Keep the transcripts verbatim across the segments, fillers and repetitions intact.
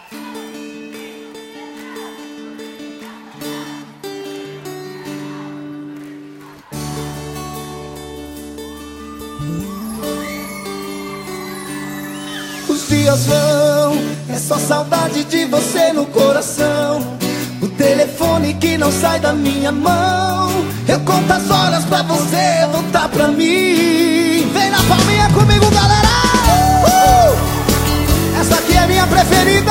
Os dias vão, é só saudade de você no coração. O telefone que não sai da minha mão. Eu conto as horas pra você voltar pra mim. Vem na palminha comigo, galera! uh! Essa aqui é a minha preferida.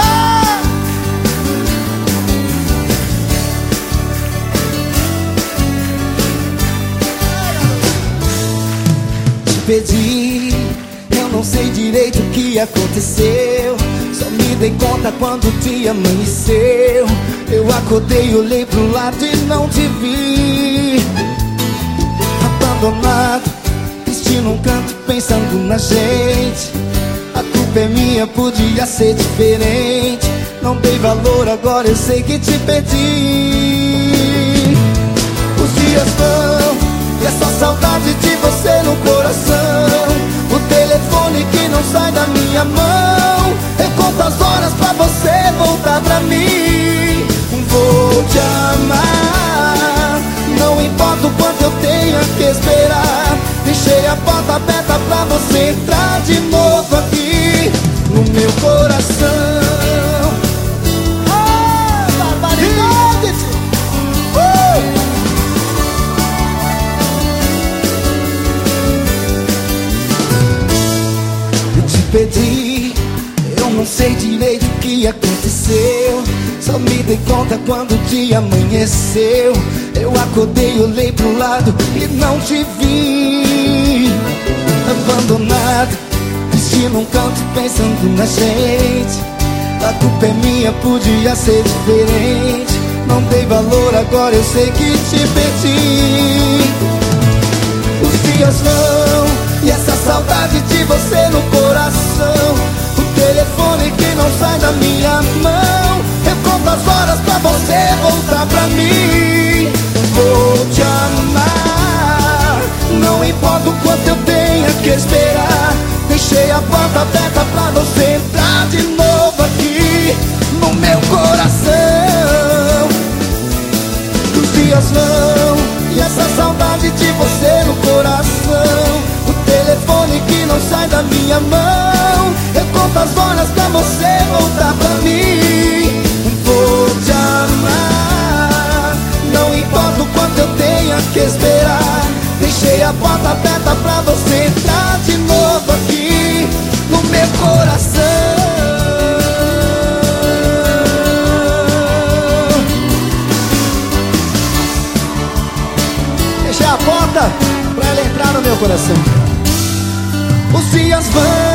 Te pedi, eu não sei direito o que aconteceu. Só me dei conta quando o dia amanheceu. Eu acordei, olhei pro lado e não te vi. Abandonado, vestindo um canto, pensando na gente. A culpa é minha, podia ser diferente. Não dei valor, agora eu sei que te perdi. Os dias vão, e é só saudade de você no coração. O telefone que não sai da minha mão. Eu conto as horas pra você voltar pra mim. Vou te amar, não importa o quanto eu tenha que esperar. Deixei a porta aberta pra você entrar de novo aqui no meu coração. Ah, barbaridade! uh! Eu te pedi, eu não sei direito o que aconteceu. Só me dei conta quando o dia amanheceu. Eu acordei, olhei pro lado e não te vi. Abandonado, vestindo um canto, pensando na gente. A culpa é minha, podia ser diferente. Não dei valor, agora eu sei que te perdi. Os dias vão, e essa saudade de você no coração. O telefone que não sai da minha mão. Eu conto as horas pra você voltar pra mim. Vou te amar, não importa o quanto eu tenha que esperar. Deixei a porta aberta pra você entrar de novo aqui no meu coração. Os dias vão, e essa saudade de você no coração. O telefone que não sai da minha mão. Eu conto as horas pra você voltar pra mim. Vou te amar, não importa o quanto eu tenha que esperar. Deixei a porta aberta pra você entrar de novo aqui no meu coração. Deixei a porta pra ela entrar no meu coração. Os dias vão,